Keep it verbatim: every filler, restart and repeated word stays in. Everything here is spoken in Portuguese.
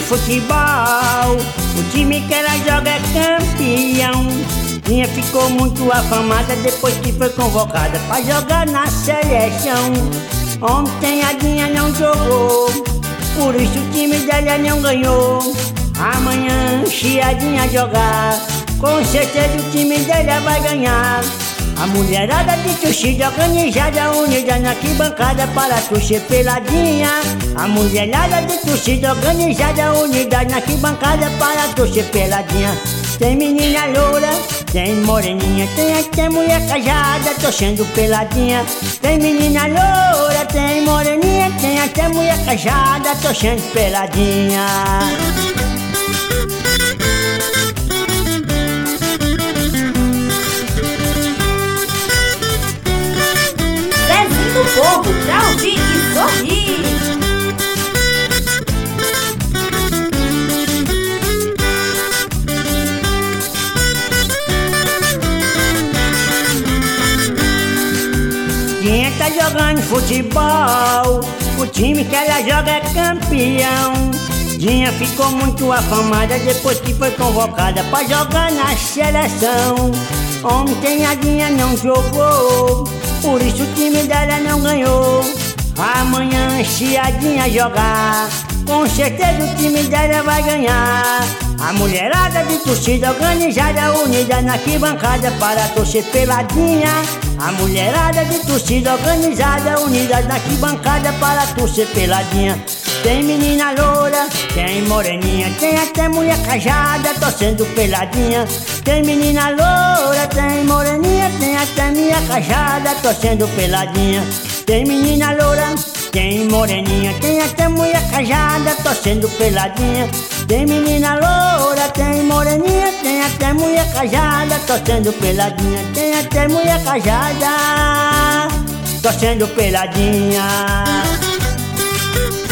futebol, o time que ela joga é campeão. Dinha ficou muito afamada depois que foi convocada pra jogar na seleção. Ontem a Dinha não jogou, por isso o time dela não ganhou. Amanhã se a Dinha jogar, com certeza o time dela vai ganhar. A mulherada de torcida organizada, unida na arquibancada para torcer pela Dinha. A mulherada de torcida organizada, unida na arquibancada para torcer pela Dinha. Tem menina loura, tem moreninha, tem até mulher casada torcendo pela Dinha. Tem menina loura, tem moreninha, tem até mulher casada torcendo pela Dinha. Do povo pra ouvir e sorrir. Dinha tá jogando futebol, o time que ela joga é campeão. Dinha ficou muito afamada depois que foi convocada pra jogar na seleção. Ontem a Dinha não jogou, por isso o time dela não ganhou. Amanhã se a Dinha jogar, com certeza o time dela vai ganhar. A mulherada de torcida organizada, unida na arquibancada para torcer pela Dinha. A mulherada de torcida organizada, unida na arquibancada para torcer pela Dinha. Tem menina loura, tem moreninha, tem até mulher casada torcendo pela Dinha. Tem menina loura, tem moreninha, tem até mulher casada torcendo pela Dinha. Tem menina loura, tem moreninha, tem até mulher casada torcendo pela Dinha. Tem menina loura, tem moreninha, tem até mulher casada torcendo pela Dinha. Tem até mulher casada torcendo pela Dinha.